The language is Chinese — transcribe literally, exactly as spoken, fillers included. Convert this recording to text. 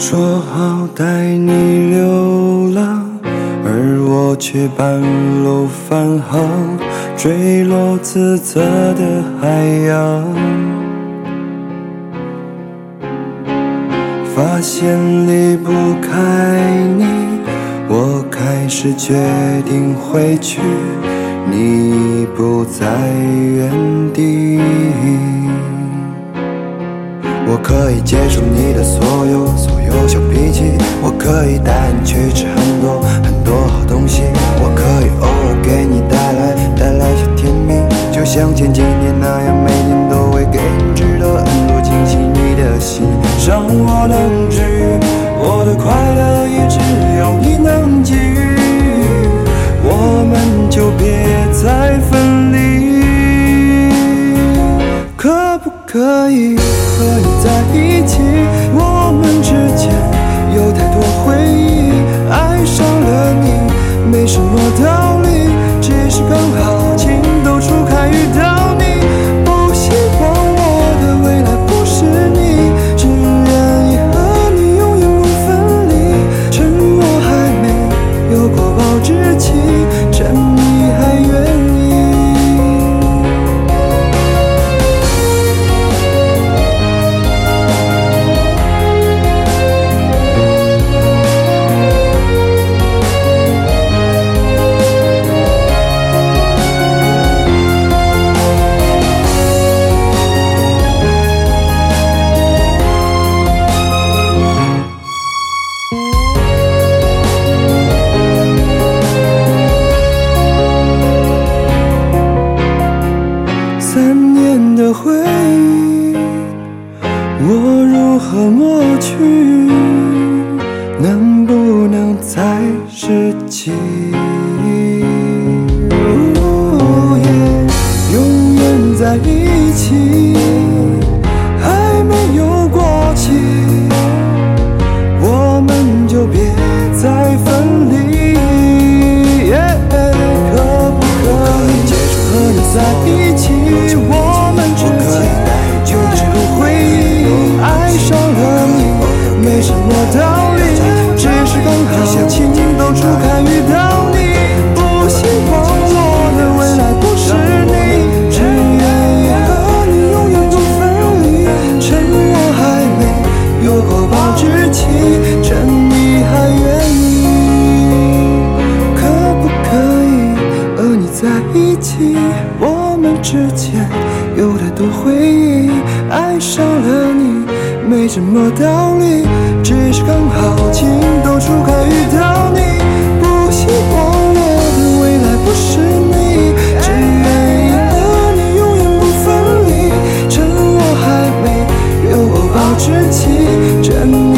说好带你流浪，而我却半路返航，坠落自责的海洋。发现离不开你，我开始决定回去，你不在原地。我可以接受你的所有所有小脾气，我可以带你去吃很多很多好东西，我可以偶尔给你带来带来小甜蜜，就像前几年那样，每年都会给你制造很多惊喜。你的心让我能治愈，我的快乐也只有你能给予，我们就别再分离。可不可以和你在一起？我们之间有太多回忆，爱上了你没什么道理，只是刚好情窦初开遇到你。不希望我的未来不是你，只愿意和你永远不分离。趁我还没有过保质期，趁你还愿意。三年的回忆，我如何抹去？能不能再拾起？哦耶，永远在一起，还没有过期，我们就别再分离。耶，可不可以接受和你在一起？我们之间有太多回忆，爱上了你没什么道理，只是刚好情窦初开遇到你。不希望我的未来不是你，只愿意和你永远不分离。趁我还没有过保质期，趁你还愿意。可不可以和你在一起？我们之间有太多回忆，爱上了你没什么道理，只是刚好情窦初开遇到你。不希望我的未来不是你，只愿意和你永远不分离。趁我还没有过保质期，趁